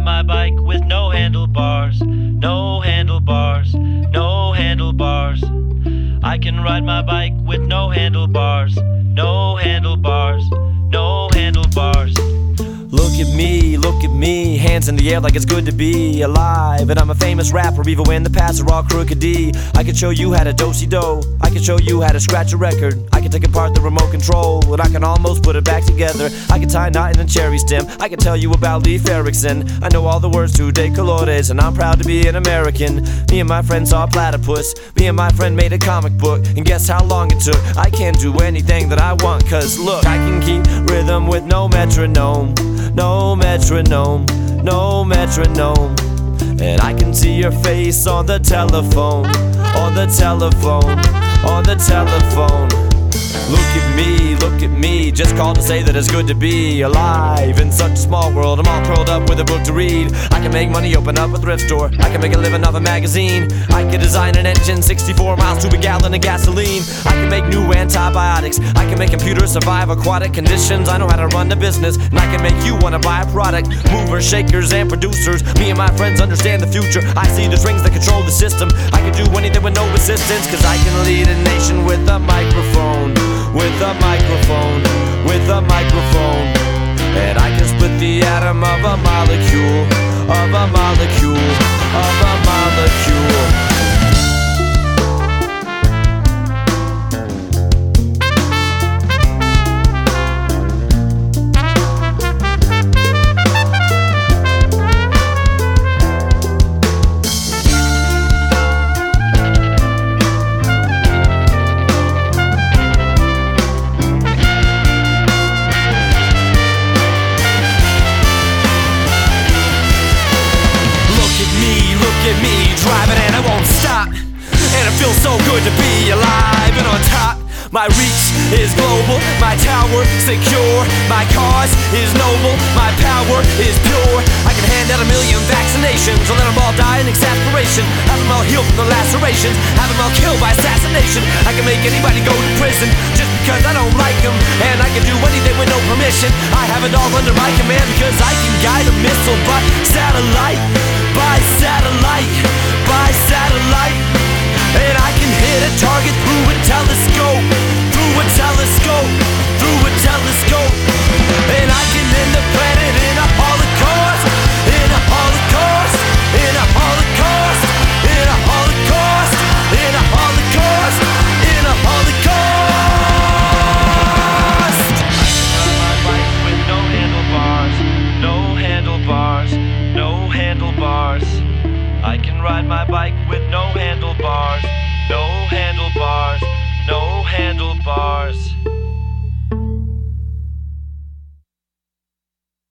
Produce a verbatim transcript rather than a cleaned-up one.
ride my bike with no handlebars, no handlebars, no handlebars. I can ride my bike with no handlebars, no handlebars, no handlebars. Look at me, look at me, hands in the air like it's good to be alive. And I'm a famous rapper even when the paths are all crooked D. I can show you how to do-si-do, I can show you how to scratch a record. I can take apart the remote control, and I can almost put it back together. I can tie a knot in a cherry stem, I can tell you about Leif Erikson. I know all the words to De Colores, and I'm proud to be an American. Me and my friend saw a platypus, me and my friend made a comic book. And guess how long it took? I can do anything that I want, cause look, I can keep rhythm with no metronome. No metronome, no metronome. And I can see your face on the telephone, on the telephone, on the telephone. Look at me, look at me, just called to say that it's good to be alive in such a small world. I'm all curled up with a book to read. I can make money, open up a thrift store. I can make a living off a magazine. I can design an engine, sixty-four miles to a gallon of gasoline. I can make new antibiotics. I can make computers survive aquatic conditions. I know how to run the business, and I can make you wanna buy a product. Movers, shakers, and producers. Me and my friends understand the future. I see the strings that control the system. I can do anything with no resistance, cause I can lead a nation with a microphone. With a microphone, with a microphone. And I can split the atom of a molecule, of a molecule, of a molecule. Look at me, driving and I won't stop. And it feels so good to be alive and on top. My reach is global, my tower secure. My cause is noble, my power is pure. I can hand out a million vaccinations and let them all die in exasperation. Have them all heal from the lacerations, have them all killed by assassination. I can make anybody go to prison just because I don't like them. And I can do anything with no permission. I have it all under my command because I can guide a missile by satellite. By satellite, by satellite. And I can hit a target through a telescope, through a telescope, through a telescope. And I can end the planet in a holocaust, in a holocaust, in a holocaust, in a holocaust, in a holocaust, in a holocaust. I can ride my bike with no handlebars, no handlebars, no handlebars. I can ride my bike with no handlebars, no handlebars, no handlebars.